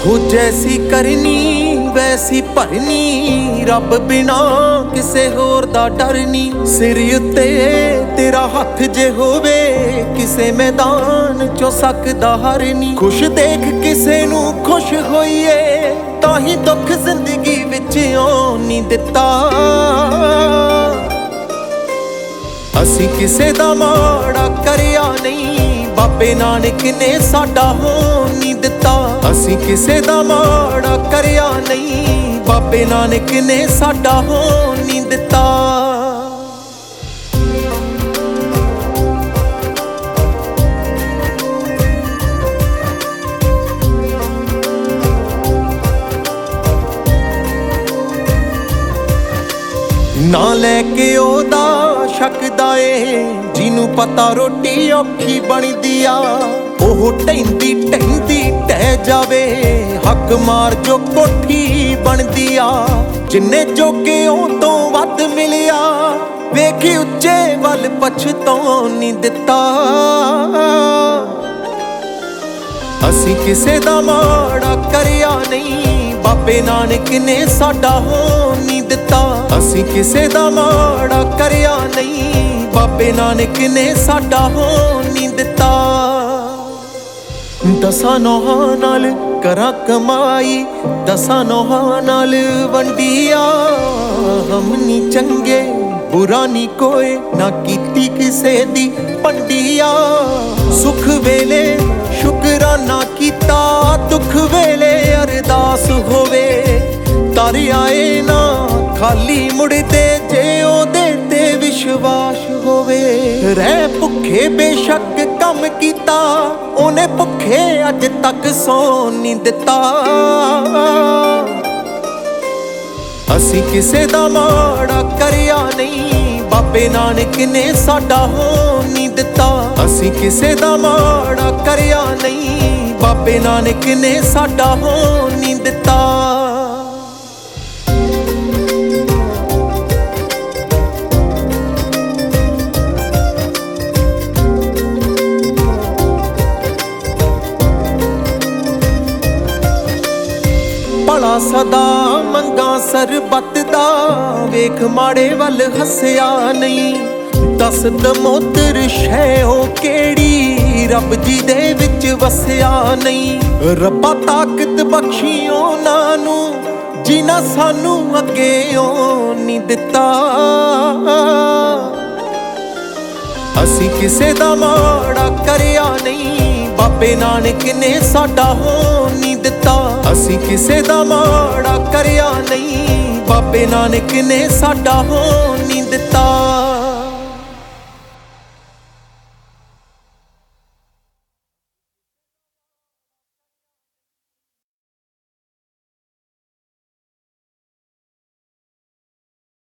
हो जैसी करनी वैसी भरनी, रब बिना किसे होर दा डर नी। सिर उत्ते तेरा हथ जे होवे, किसे मैदान चो सकदा हार नी। खुश देख किसे नू खुश होइए, ताही दुख जिंदगी विच आउण नी दिता। असी किसे दा माड़ा करिया नहीं, बाबे नानक ने साडा होण नी दिता। असी किसे दा माड़ा करिया नहीं, बाबे नानक ने साडा होण नी दिता। ना लैके ओदा शकदा ए, जिनू पता रोटी औखी बनदी आ। ओह ढैंदी ढैंदी ढह जावे, हक मार जो कोठी बनदी आ। जिन्ने जोगे ओह तों वध मिलिया, वेखी उच्चे वल पछताउण नी दिता। असी किसे दा माड़ा करिया नहीं, बाबे नानक ने साडा होण नी दिता। असी किसे दा माड़ा करिया नहीं, बाबे नानक ने साडा होण नी दिता। दसां नौहां नाल करा कमाई, दसां नौहां नाल वंडिया। हम नी चंगे बुरा नी कोई, ना कीती किसे दी पंडिया। सुख वेले शुकराना कीता, दुख वेले अरदास होवे। तर आए ना खाली मुड़दे, जे ओदे ते विश्वास होवे। रह भुखे बेशक कम कीता, ओने भुखे अज तक सौण नी दिता। असी किसे दा माड़ा करिया नहीं, बाबे नानक ने साडा होण नी दिता। असी किसे दा माड़ा करिया नहीं, बाबे नानक ने साडा होण नी दिता। भला सदा मंगा सरबत दा, वेख माड़े वल हसिया नहीं। दस दमोदर शै ओ केड़ी, रब जी दे विच वसिया नहीं। रब्बा ताकत बख्शी उन्हां नू, जिन्हां सानू अगे आउण नी दिता। असी किसे दा माड़ा करिया नहीं, बाबे नानक ने साडा होण नी दिता। असी किसे दा माड़ा करिया नहीं, बाबे नानक ने साडा होण नी दिता।